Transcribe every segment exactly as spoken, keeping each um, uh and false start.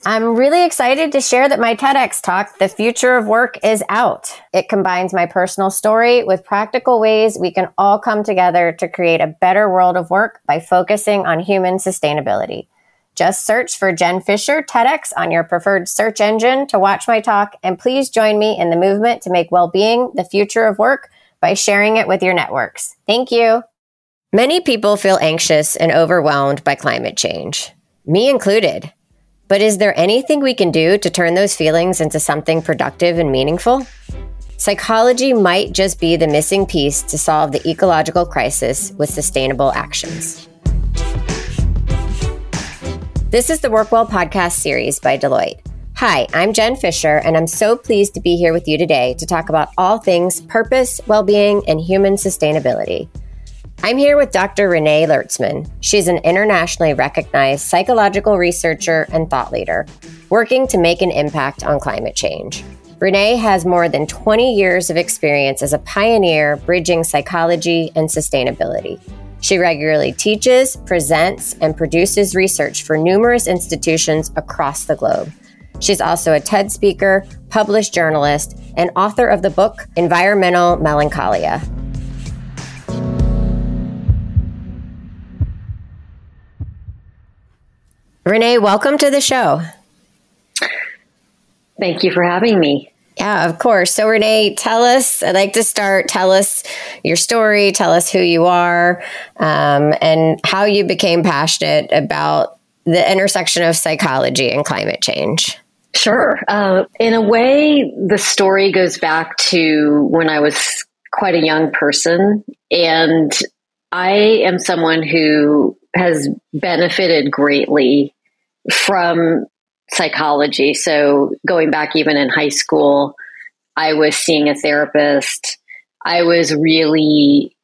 I'm really excited to share that my TEDx talk, The Future of Work, is out. It combines my personal story with practical ways we can all come together to create a better world of work by focusing on human sustainability. Just search for Jen Fisher TEDx on your preferred search engine to watch my talk, and please join me in the movement to make well-being the future of work by sharing it with your networks. Thank you. Many people feel anxious and overwhelmed by climate change, me included. But is there anything we can do to turn those feelings into something productive and meaningful? Psychology might just be the missing piece to solve the ecological crisis with sustainable actions. This is the WorkWell podcast series by Deloitte. Hi, I'm Jen Fisher, and I'm so pleased to be here with you today to talk about all things purpose, well-being, and human sustainability. I'm here with Doctor Renee Lertzman. She's an internationally recognized psychological researcher and thought leader, working to make an impact on climate change. Renee has more than twenty years of experience as a pioneer bridging psychology and sustainability. She regularly teaches, presents, and produces research for numerous institutions across the globe. She's also a TED speaker, published journalist, and author of the book Environmental Melancholia. Renee, welcome to the show. Thank you for having me. Yeah, of course. So Renee, tell us, I'd like to start, tell us your story, tell us who you are, um, and how you became passionate about the intersection of psychology and climate change. Sure. Uh, in a way, the story goes back to when I was quite a young person, and I am someone who has benefited greatly from psychology. So going back even in high school, I was seeing a therapist. I was really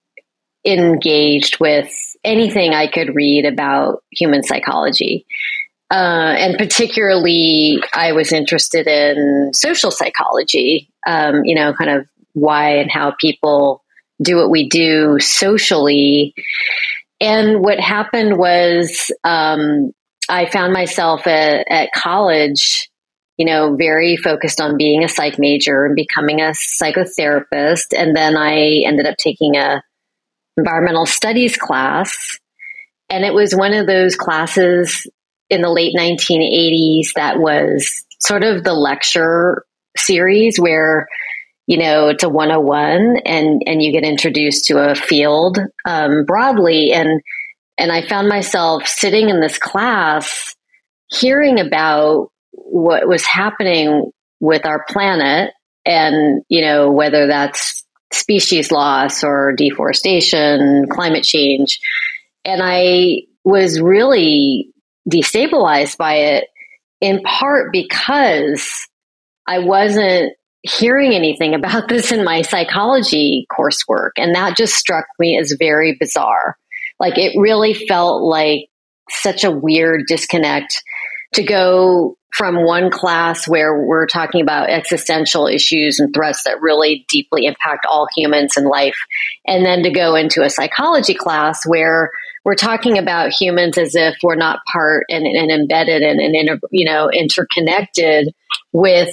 engaged with anything I could read about human psychology. Uh, and particularly, I was interested in social psychology, um, you know, kind of why and how people do what we do socially. And what happened was um, I found myself at, at college, you know, very focused on being a psych major and becoming a psychotherapist. And then I ended up taking a environmental studies class. And it was one of those classes in the late nineteen eighties that was sort of the lecture series where, you know, it's a one oh one and, and you get introduced to a field um, broadly. And, and I found myself sitting in this class, hearing about what was happening with our planet and, you know, whether that's species loss or deforestation, climate change. And I was really destabilized by it, in part because I wasn't hearing anything about this in my psychology coursework. And that just struck me as very bizarre. Like it really felt like such a weird disconnect to go from one class where we're talking about existential issues and threats that really deeply impact all humans in life, and then to go into a psychology class where we're talking about humans as if we're not part and, and embedded and, and inter, you know, interconnected with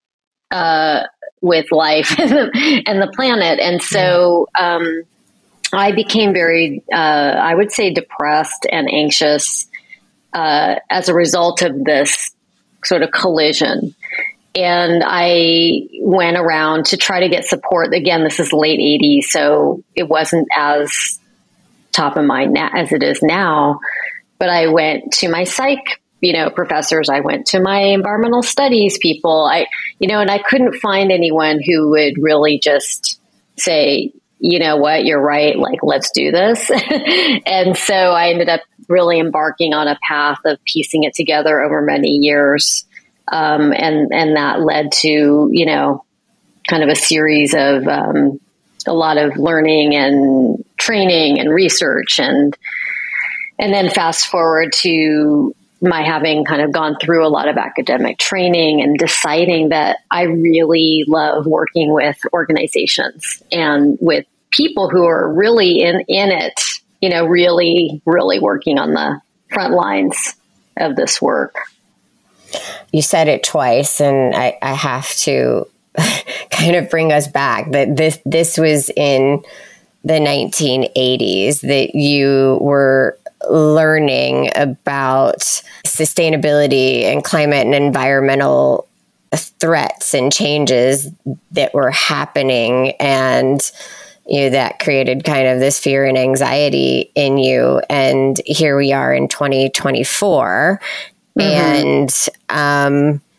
uh, with life and the, and the planet. And so um, I became very, uh, I would say, depressed and anxious uh, as a result of this sort of collision. And I went around to try to get support. Again, this is late eighties, so it wasn't as top of mind now as it is now. But I went to my psych, you know, professors. I went to my environmental studies people. I, you know, and I couldn't find anyone who would really just say, you know what, you're right. Like, let's do this. And so I ended up really embarking on a path of piecing it together over many years. Um, and, and that led to, you know, kind of a series of, um, a lot of learning and training and research. And, and then fast forward to my having kind of gone through a lot of academic training and deciding that I really love working with organizations and with people who are really in, in it, you know, really, really working on the front lines of this work. you said it twice, and I, I have to kind of bring us back that this this was in the nineteen eighties that you were learning about sustainability and climate and environmental threats and changes that were happening, and you know that created kind of this fear and anxiety in you. And here we are in twenty twenty-four, mm-hmm. and um,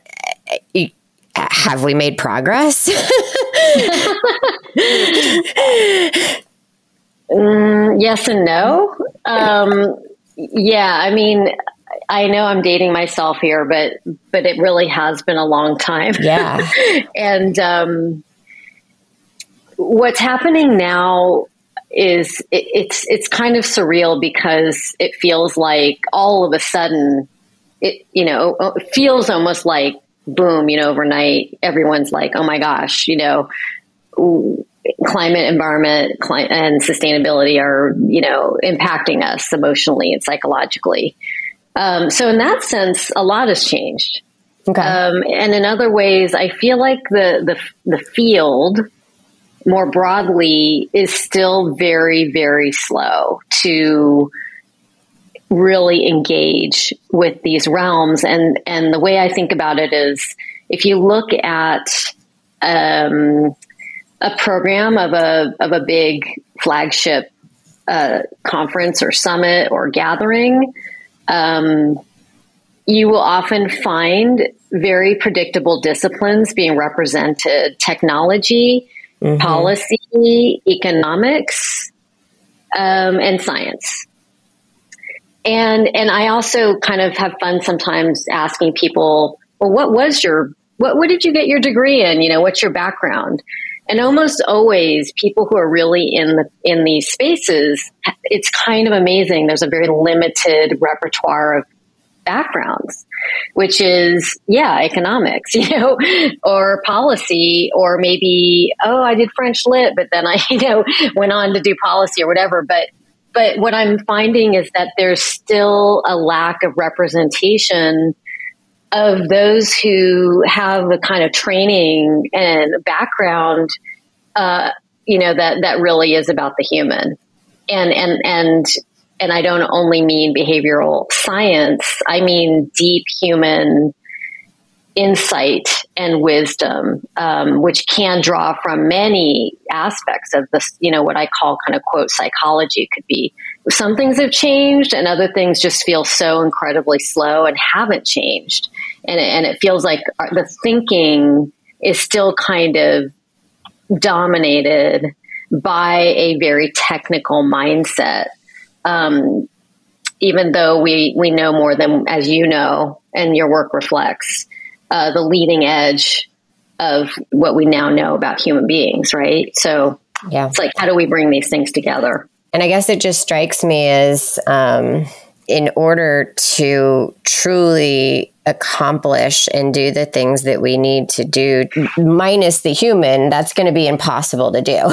have we made progress? mm, yes and no. Um, yeah, I mean, I know I'm dating myself here, but but it really has been a long time. Yeah. and um, what's happening now is it, it's it's kind of surreal because it feels like all of a sudden, it you know it feels almost like boom, you know, overnight everyone's like, oh my gosh, you know, climate, environment, cli- and sustainability are you know impacting us emotionally and psychologically. Um, so in that sense, a lot has changed. Okay. Um, and in other ways, I feel like the, the, the field more broadly is still very, very slow to really engage with these realms. And, and the way I think about it is if you look at, um, a program of a, of a big flagship, uh, conference or summit or gathering, Um, you will often find very predictable disciplines being represented: technology, mm-hmm. policy, economics, um, and science. And and I also kind of have fun sometimes asking people, well, what was your what what did you get your degree in? You know, what's your background? And almost always people who are really in the, in these spaces, it's kind of amazing. There's a very limited repertoire of backgrounds, which is, yeah, economics, you know, or policy, or maybe, oh, I did French lit, but then I, you know, went on to do policy or whatever. But, but what I'm finding is that there's still a lack of representation of those who have the kind of training and background, uh, you know, that, that really is about the human. And, and, and, and I don't only mean behavioral science. I mean deep human insight and wisdom, um, which can draw from many aspects of this, you know, what I call kind of quote psychology. It could be some things have changed and other things just feel so incredibly slow and haven't changed. And, and it feels like the thinking is still kind of dominated by a very technical mindset. Um, even though we, we know more than, as you know, and your work reflects, uh, the leading edge of what we now know about human beings, right? So yeah, it's like, how do we bring these things together? And I guess it just strikes me as, um, in order to truly accomplish and do the things that we need to do, minus the human, that's going to be impossible to do.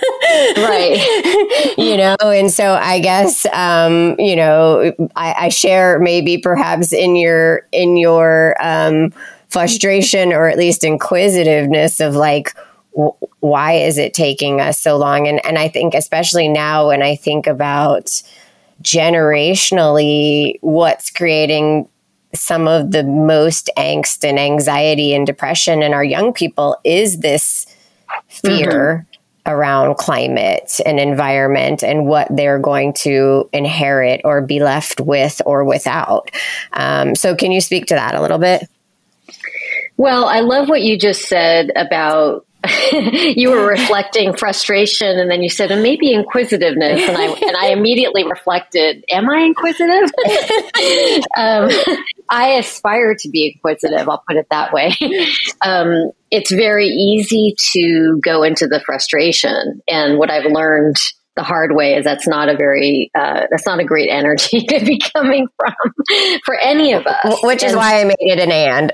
Right. You know, and so I guess, um, you know, I, I share maybe perhaps in your, in your, um, frustration or at least inquisitiveness of like, w- why is it taking us so long? And, and I think especially now when I think about generationally, what's creating some of the most angst and anxiety and depression in our young people is this fear mm-hmm. around climate and environment and what they're going to inherit or be left with or without. Um, so can you speak to that a little bit? Well, I love what you just said about you were reflecting frustration, and then you said, and maybe inquisitiveness. And I and I immediately reflected, am I inquisitive? um, I aspire to be inquisitive. I'll put it that way. Um, it's very easy to go into the frustration. And what I've learned the hard way is that's not a very, uh, that's not a great energy to be coming from for any of us. Which is and, why I made it an and.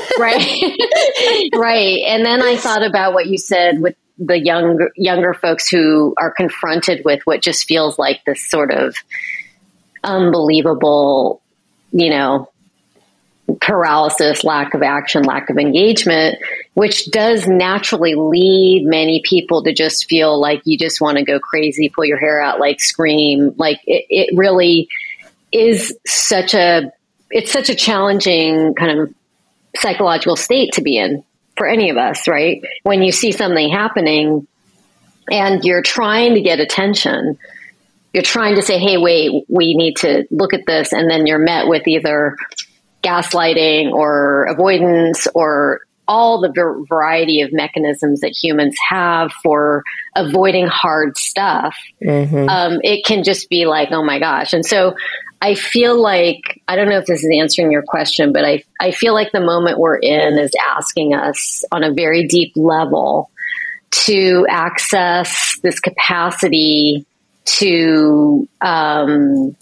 Right. Right. And then I thought about what you said with the younger, younger folks who are confronted with what just feels like this sort of unbelievable, you know, paralysis, lack of action, lack of engagement, which does naturally lead many people to just feel like you just want to go crazy, pull your hair out, like scream. Like it, it really is such a, it's such a challenging kind of psychological state to be in for any of us, right? When you see something happening and you're trying to get attention, you're trying to say, hey, wait, we need to look at this. And then you're met with either gaslighting or avoidance or all the ver- variety of mechanisms that humans have for avoiding hard stuff. Mm-hmm. Um, it can just be like, oh my gosh. And so I feel like, I don't know if this is answering your question, but I, I feel like the moment we're in is asking us on a very deep level to access this capacity to, um,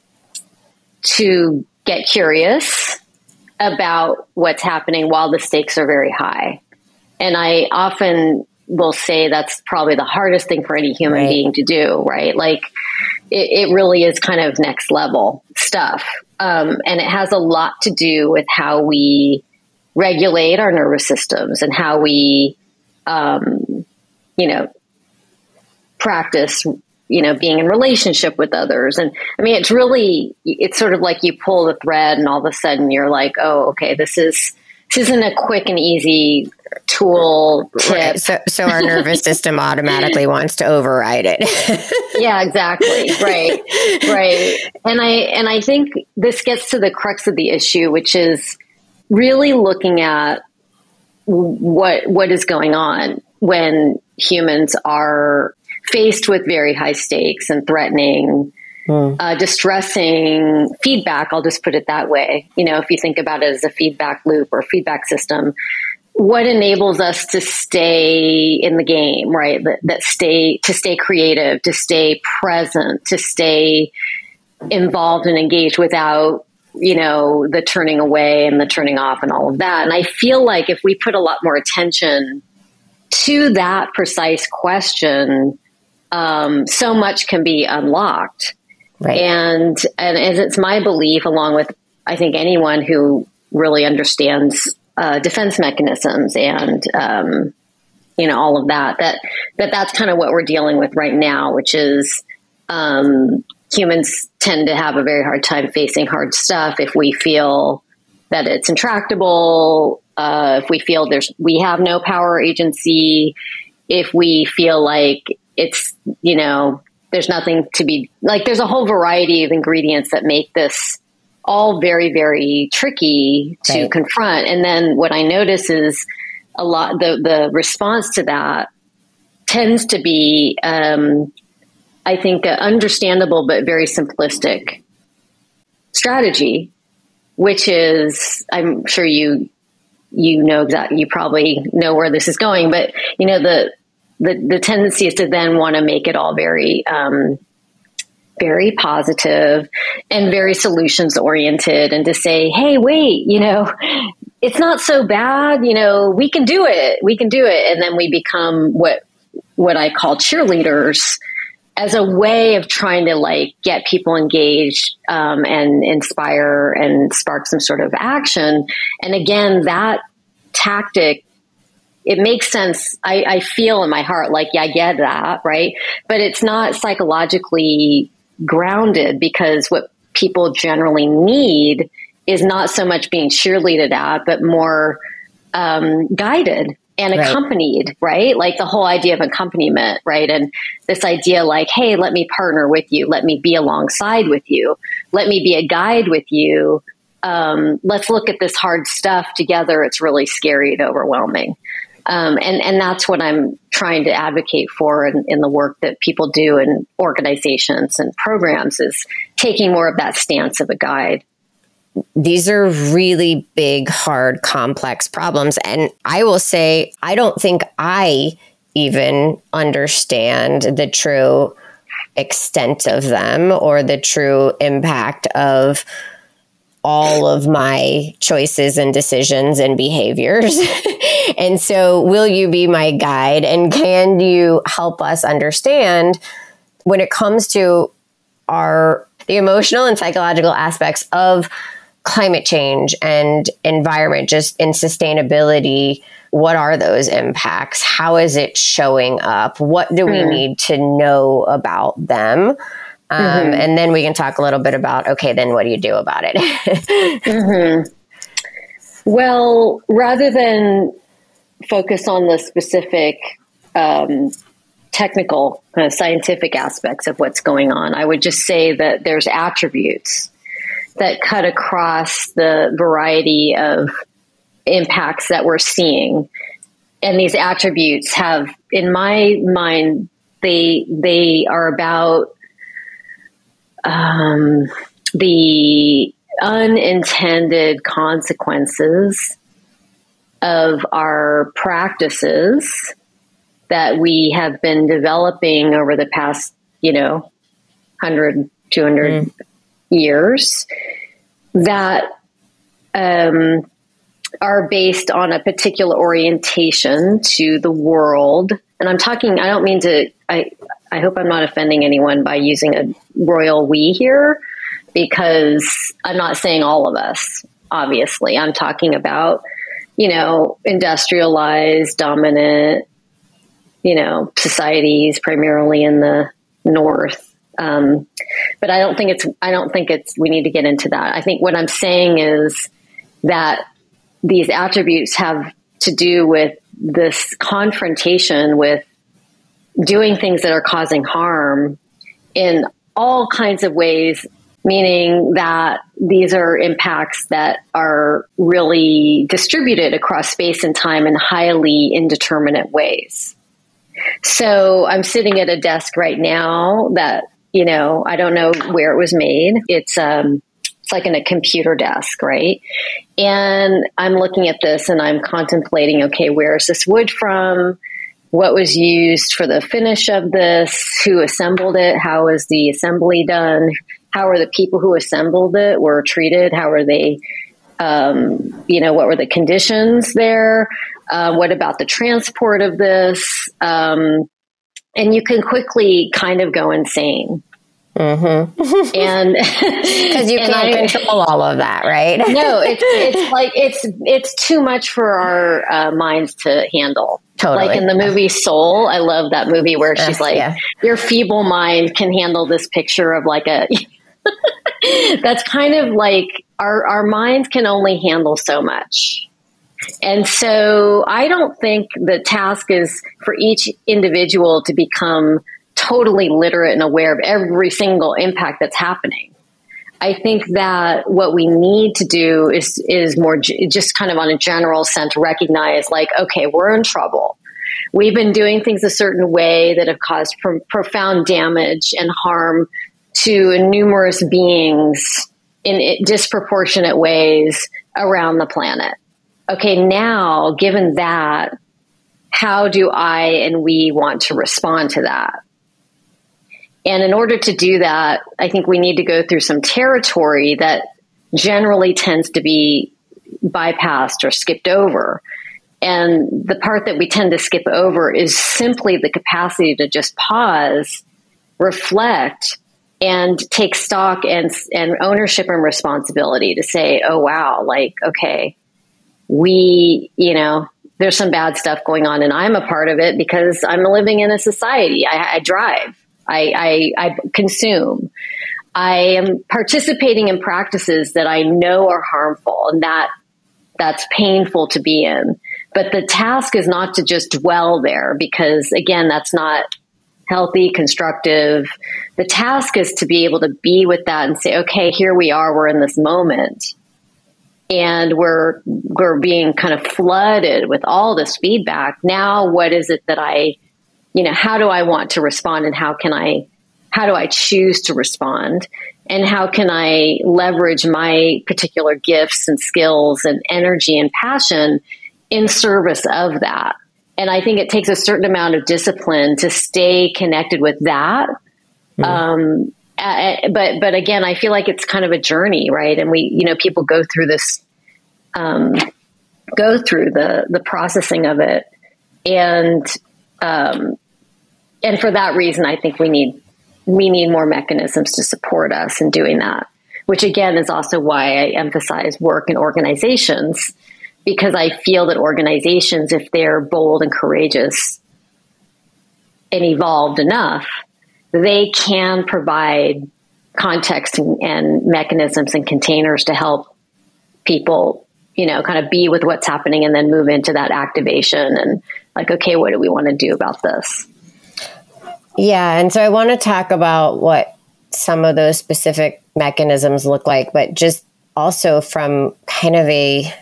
to get curious about what's happening while the stakes are very high. And I often will say that's probably the hardest thing for any human right. being to do, right? Like it, it really is kind of next level stuff. Um, and it has a lot to do with how we regulate our nervous systems and how we, um, you know, practice, you know, being in relationship with others. And I mean, it's really, it's sort of like you pull the thread and all of a sudden you're like, oh, okay, this is, this isn't a quick and easy tool tip. Right. So, so our nervous system automatically wants to override it. Yeah, exactly. Right. Right. And I, and I think this gets to the crux of the issue, which is really looking at what, what is going on when humans are faced with very high stakes and threatening, mm. uh, distressing feedback. I'll just put it that way. You know, if you think about it as a feedback loop or feedback system, what enables us to stay in the game, right? That, that stay, to stay creative, to stay present, to stay involved and engaged without, you know, the turning away and the turning off and all of that. And I feel like if we put a lot more attention to that precise question, um, so much can be unlocked. Right. And, and as it's my belief, along with, I think, anyone who really understands uh, defense mechanisms and, um, you know, all of that, that, that that's kind of what we're dealing with right now, which is um, humans tend to have a very hard time facing hard stuff if we feel that it's intractable, uh, if we feel there's, we have no power or agency, if we feel like it's, you know, there's nothing to be, like, there's a whole variety of ingredients that make this all very, very tricky to right. confront. And then what I notice is a lot, the, the response to that tends to be, um, I think, an understandable but very simplistic strategy, which is, I'm sure you, you know exactly, you probably know where this is going, but you know, the, the, the tendency is to then want to make it all very, um, very positive and very solutions oriented, and to say, hey, wait, you know, it's not so bad, you know, we can do it, we can do it. And then we become what, what I call cheerleaders, as a way of trying to like get people engaged, um, and inspire and spark some sort of action. And again, that tactic, it makes sense. I, I feel in my heart, like, yeah, I get that. Right. But it's not psychologically grounded, because what people generally need is not so much being cheerleaded at, but more, um, guided and right. accompanied, right? Like the whole idea of accompaniment, right? And this idea like, hey, let me partner with you. Let me be alongside with you. Let me be a guide with you. Um, let's look at this hard stuff together. It's really scary and overwhelming. Um, and, and that's what I'm trying to advocate for in, in the work that people do in organizations and programs, is taking more of that stance of a guide. These are really big, hard, complex problems. And I will say, I don't think I even understand the true extent of them or the true impact of all of my choices and decisions and behaviors. And so will you be my guide? And can you help us understand when it comes to our, the emotional and psychological aspects of climate change and environment, just in sustainability, what are those impacts? How is it showing up? What do we mm. need to know about them? Um, mm-hmm. And then we can talk a little bit about, okay, then what do you do about it? mm-hmm. Well, rather than focus on the specific um, technical, kind of scientific aspects of what's going on, I would just say that there's attributes that cut across the variety of impacts that we're seeing. And these attributes have, in my mind, they they are about um, the unintended consequences of our practices that we have been developing over the past, you know, one hundred, two hundred mm. years that um, are based on a particular orientation to the world. And I'm talking, I don't mean to, I, I hope I'm not offending anyone by using a royal we here, because I'm not saying all of us, obviously. I'm talking about, you know, industrialized, dominant, you know, societies, primarily in the North. Um, but I don't think it's, I don't think it's, we need to get into that. I think what I'm saying is that these attributes have to do with this confrontation with doing things that are causing harm in all kinds of ways, meaning that these are impacts that are really distributed across space and time in highly indeterminate ways. So I'm sitting at a desk right now that, you know, I don't know where it was made. It's, um, it's like in a computer desk, right? And I'm looking at this and I'm contemplating, okay, where is this wood from? What was used for the finish of this? Who assembled it? How was the assembly done? How are the people who assembled it were treated? How were they, um, you know, what were the conditions there? Uh, what about the transport of this? Um, and you can quickly kind of go insane. Mm-hmm. And because you can't I, control all of that, right? No, it's it's like it's it's too much for our uh, minds to handle. Totally. Like in the movie Soul, I love that movie where she's uh, like, yeah. your feeble mind can handle this picture of like a. That's kind of like our our minds can only handle so much. And so I don't think the task is for each individual to become totally literate and aware of every single impact that's happening. I think that what we need to do is is more g- just kind of on a general sense, recognize like, okay, we're in trouble. We've been doing things a certain way that have caused pro- profound damage and harm to numerous beings in it, disproportionate ways around the planet. Okay, now, given that, how do I and we want to respond to that? And in order to do that, I think we need to go through some territory that generally tends to be bypassed or skipped over. And the part that we tend to skip over is simply the capacity to just pause, reflect, and take stock and, and ownership and responsibility to say, oh, wow, like, okay, we, you know, there's some bad stuff going on and I'm a part of it because I'm living in a society. I, I drive. I, I, I consume. I am participating in practices that I know are harmful and that that's painful to be in. But the task is not to just dwell there because, again, that's not healthy, constructive. The task is to be able to be with that and say, okay, here we are. We're in this moment. And we're we're being kind of flooded with all this feedback. Now, what is it that I You know, how do I want to respond and how can I, how do I choose to respond? And how can I leverage my particular gifts and skills and energy and passion in service of that? And I think it takes a certain amount of discipline to stay connected with that. Mm. Um, uh, but, but again, I feel like it's kind of a journey, right? And we, you know, people go through this, um, go through the, the processing of it. And, Um, and for that reason, I think we need we need more mechanisms to support us in doing that. which again is also why I emphasize work in organizations, because I feel that organizations, if they're bold and courageous and evolved enough, they can provide context and, and mechanisms and containers to help people, you know, kind of be with what's happening and then move into that activation and like, okay, what do we want to do about this? Yeah. And so I want to talk about what some of those specific mechanisms look like, but just also from kind of a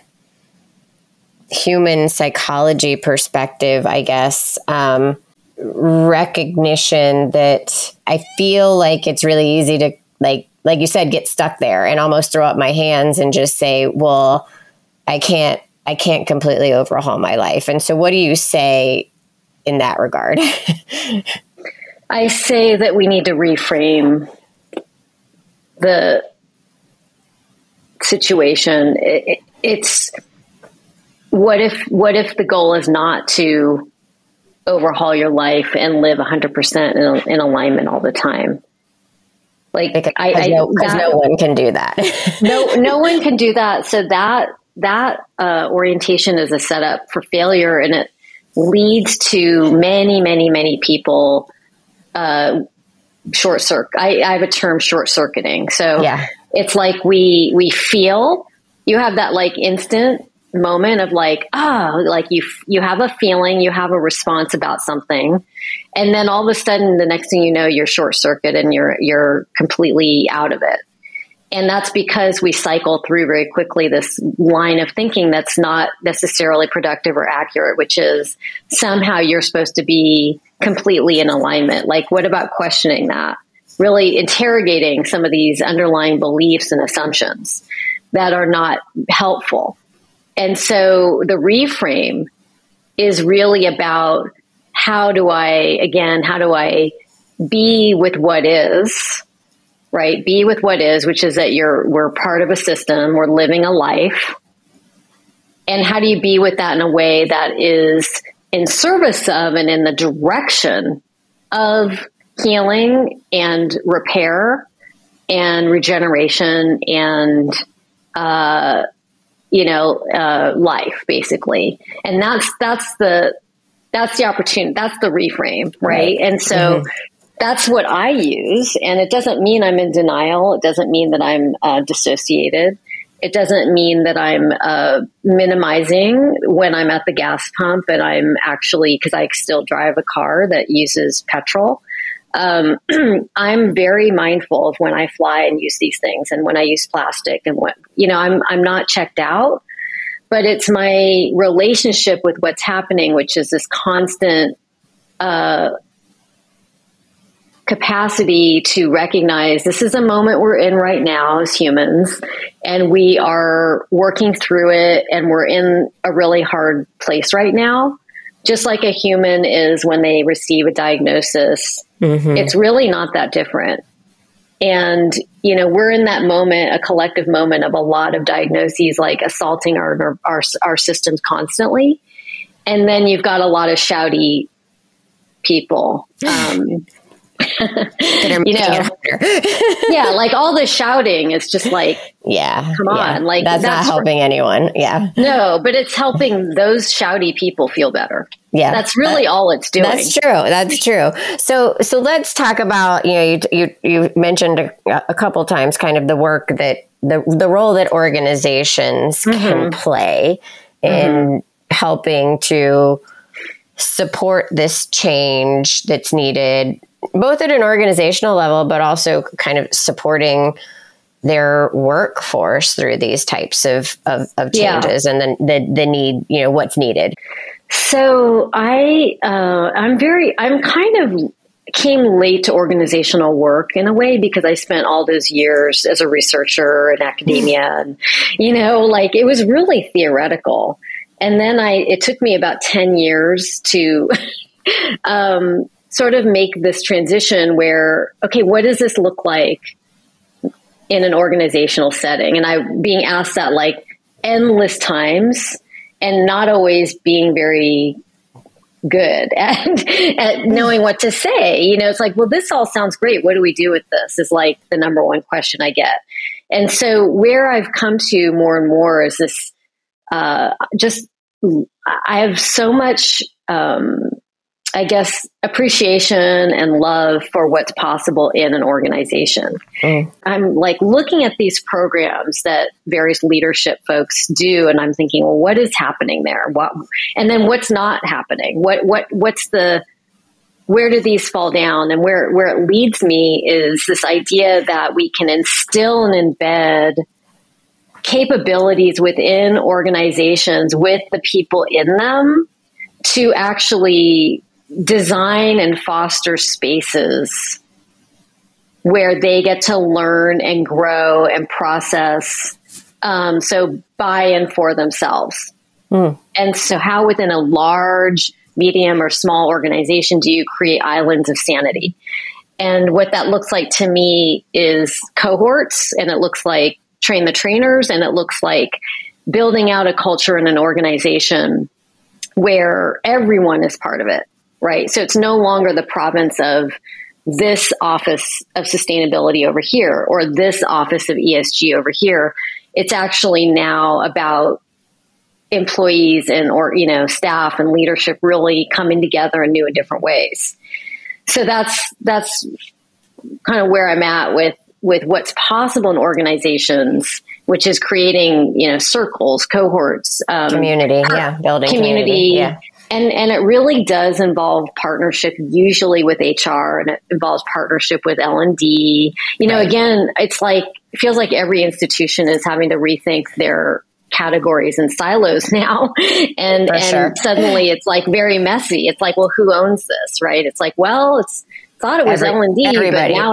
human psychology perspective, I guess, um, recognition that I feel like it's really easy to, like, like you said, get stuck there and almost throw up my hands and just say, well, I can't, I can't completely overhaul my life. And so what do you say in that regard? I say that we need to reframe the situation. It, it's what if, what if the goal is not to overhaul your life and live one hundred percent in, in alignment all the time? Like, because I, I no, that, no one can do that. no, no one can do that. So that, that uh, orientation is a setup for failure, and it leads to many, many, many people uh, short circuit. I, I have a term, short circuiting. So yeah. It's like we, we feel, you have that like instant moment of like, oh, like you, you have a feeling, you have a response about something. And then all of a sudden, the next thing you know, you're short circuit and you're, you're completely out of it. And that's because we cycle through very quickly this line of thinking that's not necessarily productive or accurate, which is somehow you're supposed to be completely in alignment. Like, what about questioning that? Really interrogating some of these underlying beliefs and assumptions that are not helpful. And so the reframe is really about how do I, again, how do I be with what is, right? Be with what is, which is that you're, we're part of a system, we're living a life. And how do you be with that in a way that is in service of and in the direction of healing and repair and regeneration and, uh, you know, uh, life basically. And that's, that's the, that's the opportunity. That's the reframe. Right. right. And so mm-hmm. that's what I use. And it doesn't mean I'm in denial. It doesn't mean that I'm uh, dissociated. It doesn't mean that I'm uh, minimizing when I'm at the gas pump and I'm actually, because I still drive a car that uses petrol. Um, I'm very mindful of when I fly and use these things and when I use plastic and what, you know, I'm, I'm not checked out, but it's my relationship with what's happening, which is this constant, uh, capacity to recognize this is a moment we're in right now as humans, and we are working through it, and we're in a really hard place right now. Just like a human is when they receive a diagnosis, mm-hmm. It's really not that different. And, you know, we're in that moment, a collective moment of a lot of diagnoses, like assaulting our, our, our systems constantly. And then you've got a lot of shouty people, um, you know, yeah, like all the shouting is just like, yeah, come on, yeah. like that's, that's not helping anyone. Yeah, no, but it's helping those shouty people feel better. Yeah, that's really that, all it's doing. That's true. That's true. So, so let's talk about, you know, you you, you mentioned a, a couple times kind of the work that the the role that organizations mm-hmm. can play in mm-hmm. helping to support this change that's needed, both at an organizational level, but also kind of supporting their workforce through these types of, of, of changes yeah. and then the, the need, you know, what's needed. So I, uh, I'm very, I'm kind of came late to organizational work in a way because I spent all those years as a researcher in academia and, you know, like it was really theoretical. And then I, it took me about ten years to, um, sort of make this transition where, okay, what does this look like in an organizational setting? And I being asked that like endless times and not always being very good at, at knowing what to say. You know, it's like, well, this all sounds great. What do we do with this is like the number one question I get. And so where I've come to more and more is this, uh, just, I have so much, um, I guess, appreciation and love for what's possible in an organization. Mm. I'm like looking at these programs that various leadership folks do, and I'm thinking, well, what is happening there? What, and then what's not happening? What, what, what's the, where do these fall down? And where, where it leads me is this idea that we can instill and embed capabilities within organizations with the people in them to actually design and foster spaces where they get to learn and grow and process. Um, so by and for themselves. Mm. And so how within a large, medium or small organization do you create islands of sanity? And what that looks like to me is cohorts, and it looks like train the trainers, and it looks like building out a culture in an organization where everyone is part of it. Right. So it's no longer the province of this office of sustainability over here or this office of E S G over here. It's actually now about employees and, or, you know, staff and leadership really coming together in new and different ways. So that's, that's kind of where I'm at with, with what's possible in organizations, which is creating, you know, circles, cohorts, um, community, yeah, building community. community yeah. And and it really does involve partnership, usually with H R, and it involves partnership with L and D. You know, right. Again, it's like, it feels like every institution is having to rethink their categories and silos now. And, and sure. suddenly it's like very messy. It's like, well, who owns this, right? It's like, well, it's thought it was Every, L and D, everybody. but now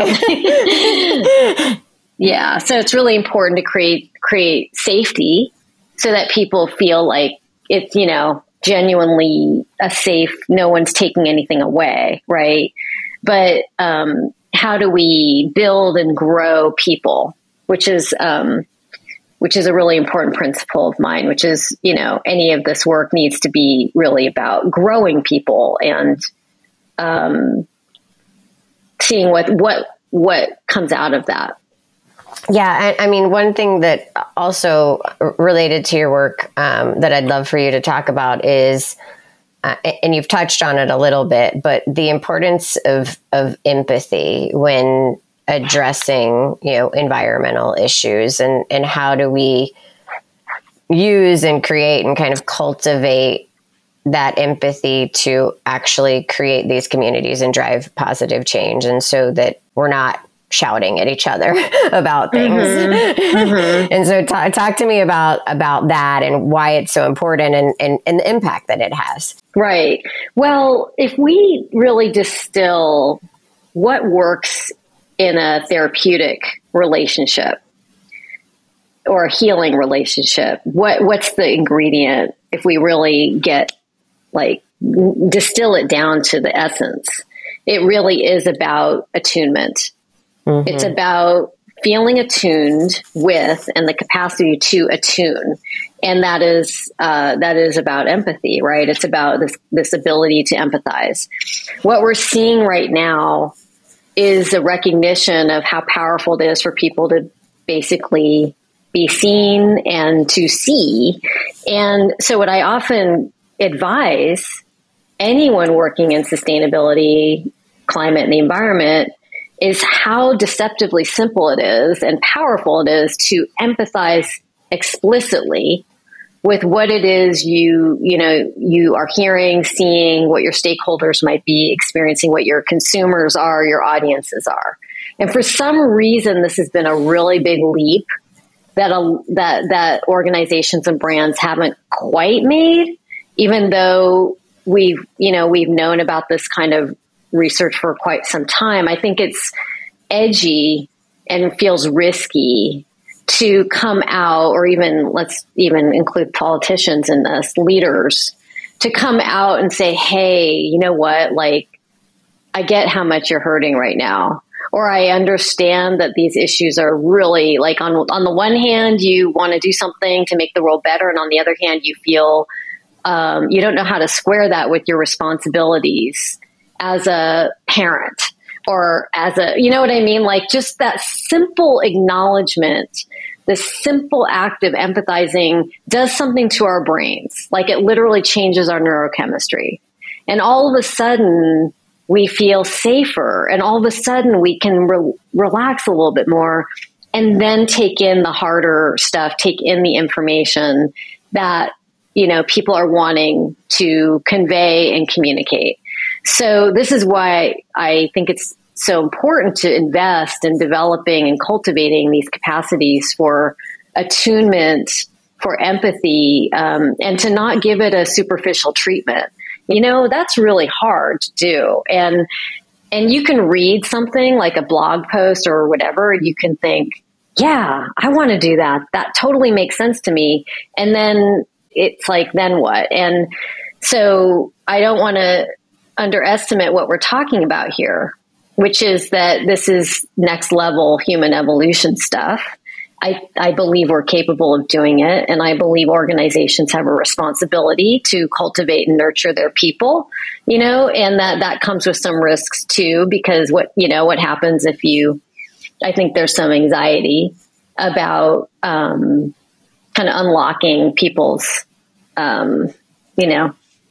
it's yeah. So it's really important to create create safety so that people feel like it's, you know, genuinely a safe, no one's taking anything away, right? But um, how do we build and grow people, which is um, which is a really important principle of mine, which is, you know, any of this work needs to be really about growing people and um, seeing what what what comes out of that. Yeah, I, I mean, one thing that also related to your work um, that I'd love for you to talk about is, uh, and you've touched on it a little bit, but the importance of of empathy when addressing, you know, environmental issues, and and how do we use and create and kind of cultivate that empathy to actually create these communities and drive positive change, and so that we're not shouting at each other about things. Mm-hmm. Mm-hmm. And so t- talk to me about, about that and why it's so important, and, and, and the impact that it has. Right. Well, if we really distill what works in a therapeutic relationship or a healing relationship, what, what's the ingredient? If we really get like distill it down to the essence, it really is about attunement. Mm-hmm. It's about feeling attuned with and the capacity to attune. And that is, uh, that is about empathy, right? It's about this, this ability to empathize. What we're seeing right now is a recognition of how powerful it is for people to basically be seen and to see. And so what I often advise anyone working in sustainability, climate, and the environment is how deceptively simple it is and powerful it is to empathize explicitly with what it is you, you know, you are hearing, seeing, what your stakeholders might be experiencing, what your consumers are, your audiences are. And for some reason, this has been a really big leap that, a, that, that organizations and brands haven't quite made, even though we've, you know, we've known about this kind of research for quite some time. I think it's edgy and feels risky to come out, or even let's even include politicians in this, leaders, to come out and say, hey, you know what, like, I get how much you're hurting right now. Or I understand that these issues are really like on, on the one hand, you want to do something to make the world better. And on the other hand, you feel um, you don't know how to square that with your responsibilities as a parent, or as a, you know what I mean? Like just that simple acknowledgement, the simple act of empathizing does something to our brains. Like it literally changes our neurochemistry. And all of a sudden we feel safer, and all of a sudden we can re- relax a little bit more and then take in the harder stuff, take in the information that, you know, people are wanting to convey and communicate. So this is why I think it's so important to invest in developing and cultivating these capacities for attunement, for empathy, um, and to not give it a superficial treatment. You know, that's really hard to do. And and you can read something like a blog post or whatever, and you can think, yeah, I want to do that. That totally makes sense to me. And then it's like, then what? And so I don't want to underestimate what we're talking about here, which is that this is next level human evolution stuff. I, I believe we're capable of doing it. And I believe organizations have a responsibility to cultivate and nurture their people, you know, and that, that comes with some risks too, because what, you know, what happens if you, I think there's some anxiety about um, kind of unlocking people's, um, you know,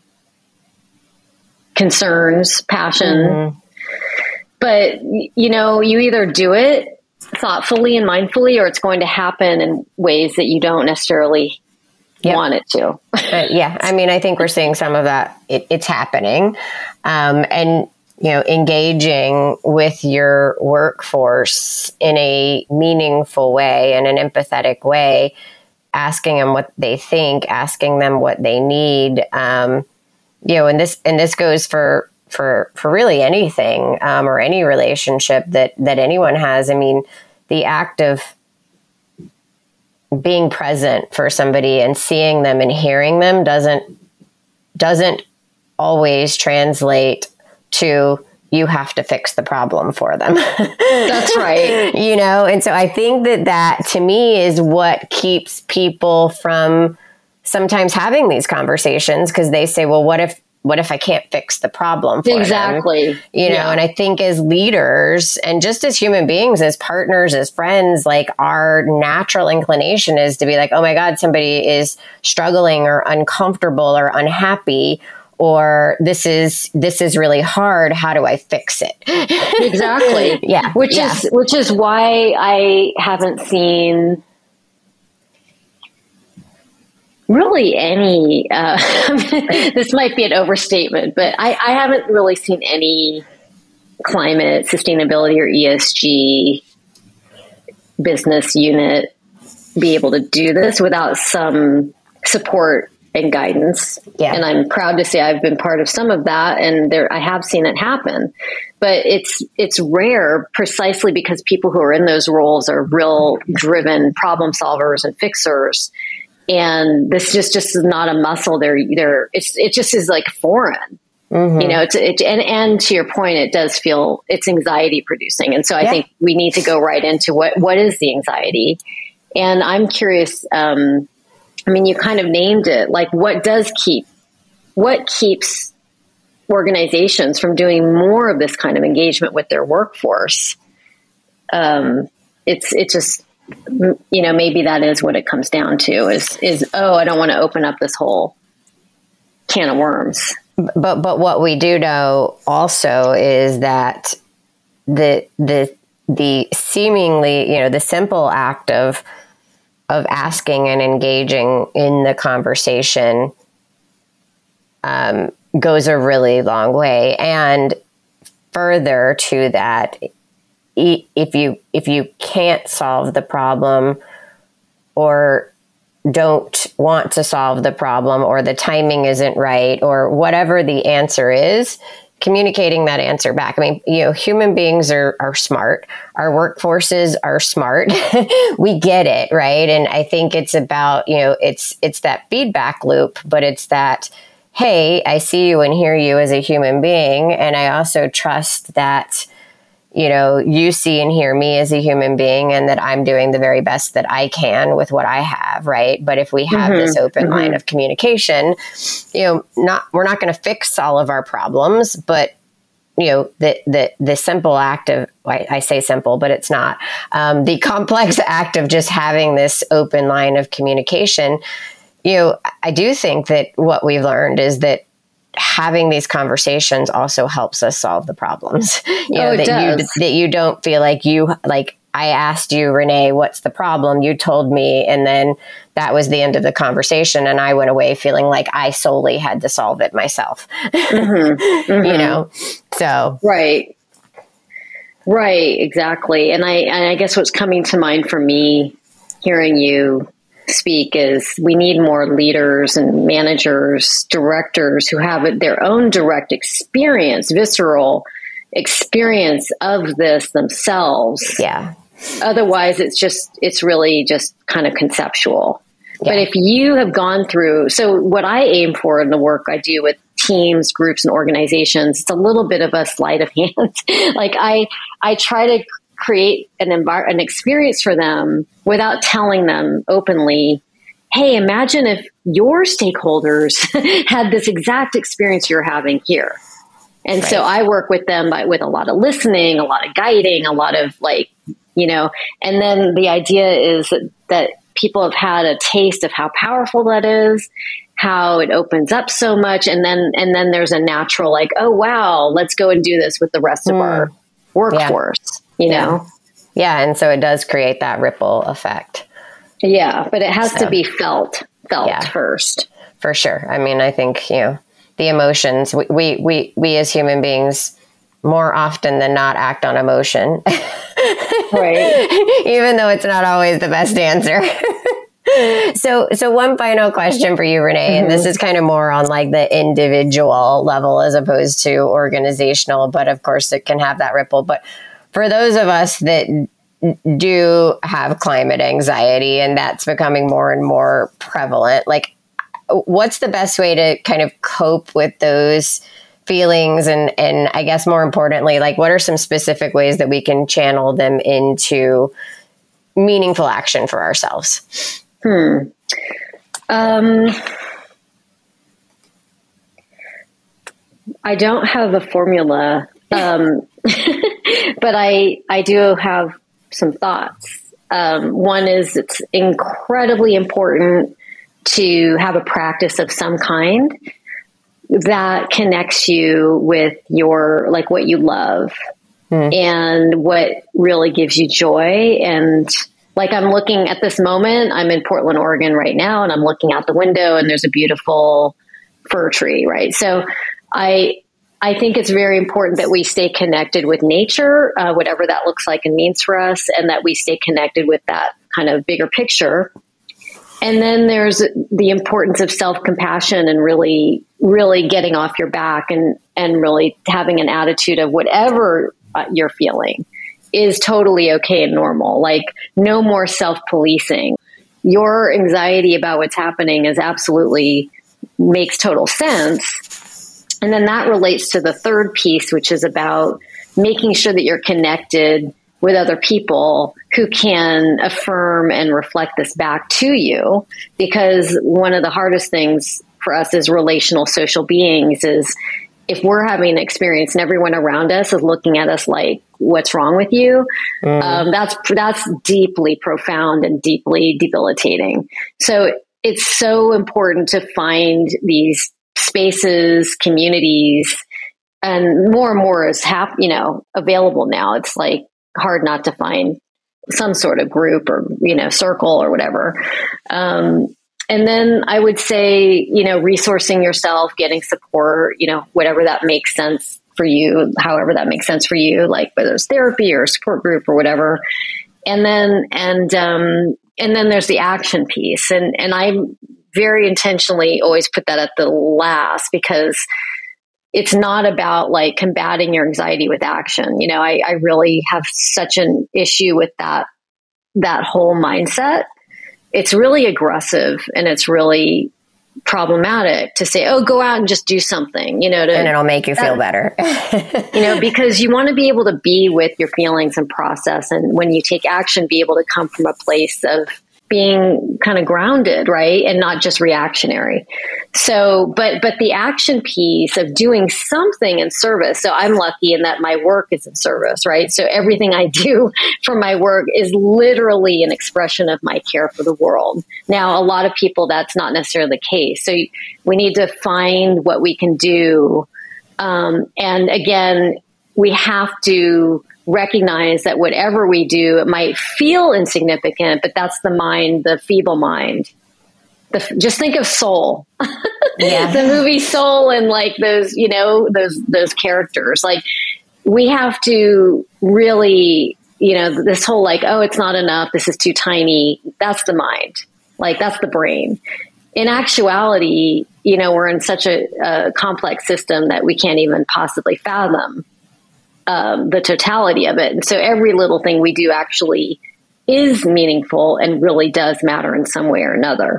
concerns, passion. Mm-hmm. But, you know, you either do it thoughtfully and mindfully, or it's going to happen in ways that you don't necessarily yep. want it to. uh, yeah. I mean, I think we're seeing some of that. It, it's happening. Um, and, you know, engaging with your workforce in a meaningful way, in an empathetic way, asking them what they think, asking them what they need. Um, you know, and this, and this goes for, for, for really anything, um, or any relationship that, that anyone has. I mean, the act of being present for somebody and seeing them and hearing them doesn't, doesn't always translate to you have to fix the problem for them. That's right. You know, and so I think that that to me is what keeps people from sometimes having these conversations, because they say, well, what if, what if I can't fix the problem for exactly. them? You know, yeah. And I think as leaders and just as human beings, as partners, as friends, like our natural inclination is to be like, oh my God, somebody is struggling or uncomfortable or unhappy, or this is, this is really hard. How do I fix it? Exactly. Yeah. Which yeah. is, which is why I haven't seen really any, uh, this might be an overstatement, but I, I haven't really seen any climate, sustainability, or E S G business unit be able to do this without some support and guidance. Yeah. And I'm proud to say I've been part of some of that, and there I have seen it happen. But it's it's rare precisely because people who are in those roles are real driven problem solvers and fixers. And this just, just is not a muscle. They're, they're, it's, it just is like foreign, mm-hmm. you know, it's, it, and, and to your point, it does feel it's anxiety producing. And so I yeah. think we need to go right into what, what is the anxiety? And I'm curious, um, I mean, you kind of named it, like what does keep, what keeps organizations from doing more of this kind of engagement with their workforce? Um, it's, it just, you know, maybe that is what it comes down to is, is, oh, I don't want to open up this whole can of worms. But, but what we do know also is that the, the, the seemingly, you know, the simple act of, of asking and engaging in the conversation, um, goes a really long way. And further to that, if you if you can't solve the problem or don't want to solve the problem, or the timing isn't right, or whatever the answer is, communicating that answer back. I mean, you know, human beings are, are smart. Our workforces are smart. We get it, right? And I think it's about, you know, it's it's that feedback loop, but it's that, hey, I see you and hear you as a human being, and I also trust that, you know, you see and hear me as a human being, and that I'm doing the very best that I can with what I have, right? But if we have mm-hmm. this open mm-hmm. line of communication, you know, not we're not going to fix all of our problems, but you know, the, the, the simple act of, I, I say simple, but it's not, um, the complex act of just having this open line of communication, you know, I do think that what we've learned is that having these conversations also helps us solve the problems. You know, oh, it that does. you, that you don't feel like you, like, I asked you, Renee, what's the problem? You told me, and then that was the end of the conversation. And I went away feeling like I solely had to solve it myself, mm-hmm, mm-hmm. you know? So, right. Right. Exactly. And I, and I guess what's coming to mind for me hearing you speak is we need more leaders and managers, directors who have their own direct experience, visceral experience of this themselves. Yeah. Otherwise, it's just, it's really just kind of conceptual. Yeah. But if you have gone through, so what I aim for in the work I do with teams, groups, and organizations, it's a little bit of a sleight of hand. Like I, I try to create an envir- an experience for them without telling them openly, hey, imagine if your stakeholders had this exact experience you're having here. And right. so I work with them by, with a lot of listening, a lot of guiding, a lot of like, you know, and then the idea is that, that people have had a taste of how powerful that is, how it opens up so much. And then, and then there's a natural like, oh, wow, let's go and do this with the rest of mm. our workforce, yeah. you yeah. know? Yeah. And so it does create that ripple effect. Yeah. But it has so, to be felt, felt yeah, first. For sure. I mean, I think, you know, the emotions, we, we, we, we as human beings more often than not act on emotion. Right. Even though it's not always the best answer. So, so one final question for you, Renee, mm-hmm. and this is kind of more on like the individual level as opposed to organizational, but of course it can have that ripple. But for those of us that do have climate anxiety and that's becoming more and more prevalent, like what's the best way to kind of cope with those feelings? And, and I guess more importantly, like what are some specific ways that we can channel them into meaningful action for ourselves? Hmm. Um, I don't have a formula, um, but I, I do have some thoughts. Um, one is it's incredibly important to have a practice of some kind that connects you with your, like what you love mm. and what really gives you joy. And like I'm looking at this moment, I'm in Portland, Oregon right now, and I'm looking out the window and there's a beautiful fir tree, right? So I, I think it's very important that we stay connected with nature, uh, whatever that looks like and means for us, and that we stay connected with that kind of bigger picture. And then there's the importance of self-compassion and really, really getting off your back and, and really having an attitude of whatever uh, you're feeling is totally okay and normal. Like no more self-policing. Your anxiety about what's happening is absolutely makes total sense. And then that relates to the third piece, which is about making sure that you're connected with other people who can affirm and reflect this back to you. Because one of the hardest things for us as relational social beings is if we're having an experience and everyone around us is looking at us like, what's wrong with you? Mm. Um, that's, that's deeply profound and deeply debilitating. So it's so important to find these spaces, communities, and more and more is hap- you know, available now. It's like hard not to find some sort of group or, you know, circle or whatever. Um, and then I would say, you know, resourcing yourself, getting support, you know, whatever that makes sense for you, however that makes sense for you, like whether it's therapy or support group or whatever. And then, and, um, and then there's the action piece. And, and I very intentionally always put that at the last because it's not about like combating your anxiety with action. You know, I, I really have such an issue with that, that whole mindset. It's really aggressive and it's really problematic to say, oh, go out and just do something, you know, to, and it'll make you feel that, better, you know, because you want to be able to be with your feelings and process. And when you take action, be able to come from a place of being kind of grounded, right? And not just reactionary. So, but, but the action piece of doing something in service. So I'm lucky in that my work is in service, right? So everything I do for my work is literally an expression of my care for the world. Now, a lot of people, that's not necessarily the case. So we need to find what we can do. Um, and again, we have to recognize that whatever we do, it might feel insignificant, but that's the mind, the feeble mind. The, just think of Soul, yeah. the movie Soul, and like those, you know, those those characters. Like we have to really, you know, this whole like, oh, it's not enough. This is too tiny. That's the mind. Like that's the brain. In actuality, you know, we're in such a, a complex system that we can't even possibly fathom Um, the totality of it. And so every little thing we do actually is meaningful and really does matter in some way or another.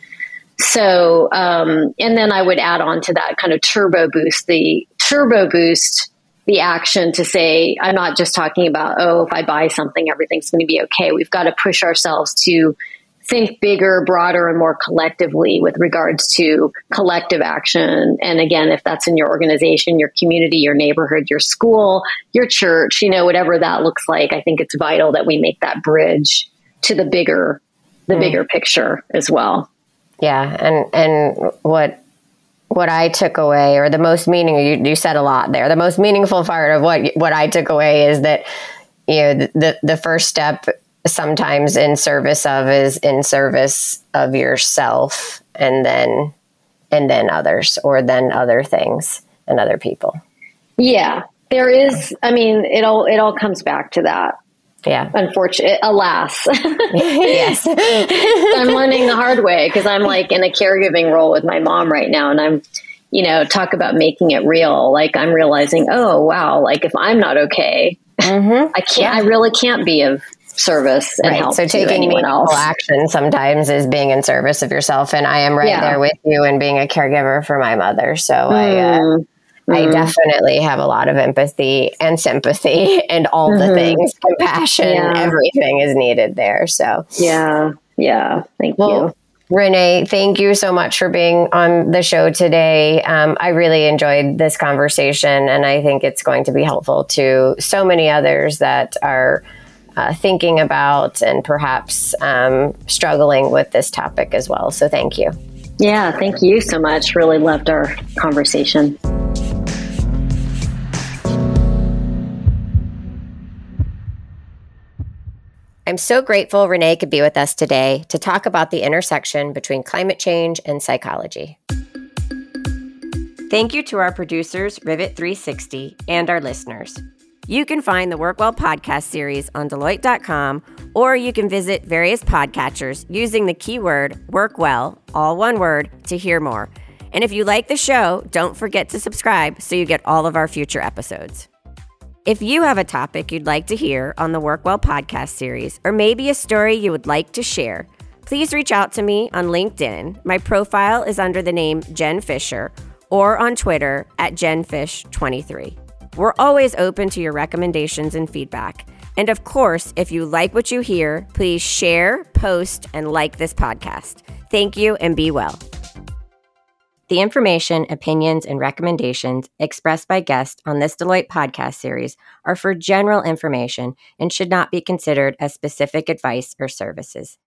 So, um, and then I would add on to that kind of turbo boost, the turbo boost, the action to say, I'm not just talking about, oh, if I buy something, everything's going to be okay. We've got to push ourselves to think bigger, broader, and more collectively with regards to collective action. And again, if that's in your organization, your community, your neighborhood, your school, your church, you know, whatever that looks like, I think it's vital that we make that bridge to the bigger, the mm. bigger picture as well. Yeah. And, and what, what I took away, or the most meaning, you, you said a lot there, the most meaningful part of what, what I took away is that, you know, the, the first step sometimes in service of is in service of yourself, and then and then others, or then other things and other people. Yeah, there is. I mean, it all it all comes back to that. Yeah, unfortunately, alas. Yes, I'm learning the hard way because I'm like in a caregiving role with my mom right now, and I'm, you know, talk about making it real. Like I'm realizing, oh wow, like if I'm not okay, mm-hmm. I can't. Yeah. I really can't be of service and right. help. So taking meaningful action sometimes is being in service of yourself. And I am right yeah. there with you in being a caregiver for my mother. So mm. I, uh, mm. I definitely have a lot of empathy and sympathy and all mm-hmm. the things, compassion, yeah. everything is needed there. So yeah. Yeah. Thank well, you. Renee, thank you so much for being on the show today. Um, I really enjoyed this conversation, and I think it's going to be helpful to so many others that are Uh, thinking about and perhaps um, struggling with this topic as well. So thank you. Yeah, thank you so much. Really loved our conversation. I'm so grateful Renee could be with us today to talk about the intersection between climate change and psychology. Thank you to our producers, Rivet three sixty, and our listeners. You can find the Work Well podcast series on Deloitte dot com, or you can visit various podcatchers using the keyword WorkWell, all one word, to hear more. And if you like the show, don't forget to subscribe so you get all of our future episodes. If you have a topic you'd like to hear on the Work Well podcast series, or maybe a story you would like to share, please reach out to me on LinkedIn. My profile is under the name Jen Fisher, or on Twitter at Jen Fish twenty-three. We're always open to your recommendations and feedback. And of course, if you like what you hear, please share, post, and like this podcast. Thank you, and be well. The information, opinions, and recommendations expressed by guests on this Deloitte podcast series are for general information and should not be considered as specific advice or services.